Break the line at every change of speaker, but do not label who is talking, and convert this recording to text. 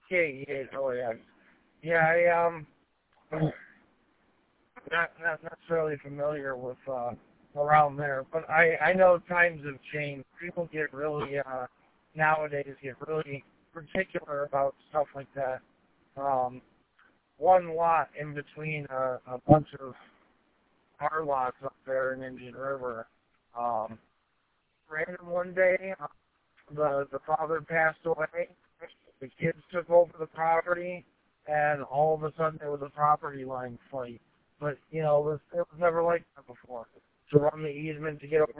K8. Oh yeah. Yeah, I not necessarily familiar with around there, but I know times have changed. People get really nowadays get really particular about stuff like that. Um, one lot in between a bunch of our lots up there in Indian River. Um, Random one day, the father passed away. The kids took over the property, and all of a sudden there was a property line fight. But, it was never like that before. To run the easement to get over